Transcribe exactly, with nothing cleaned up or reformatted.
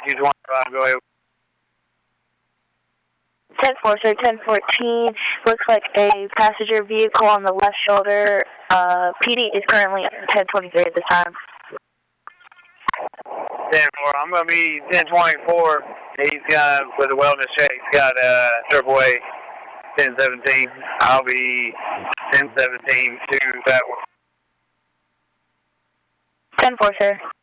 two twenty-five, go ahead. ten four, sir, ten fourteen. Looks like a passenger vehicle on the left shoulder. Uh, P D is currently ten twenty-three at this time. ten four, I'm going to be ten twenty-four. He's got, with a wellness check, he's got uh, triple A ten seventeen. I'll be ten seventeen to that one. ten four, sir.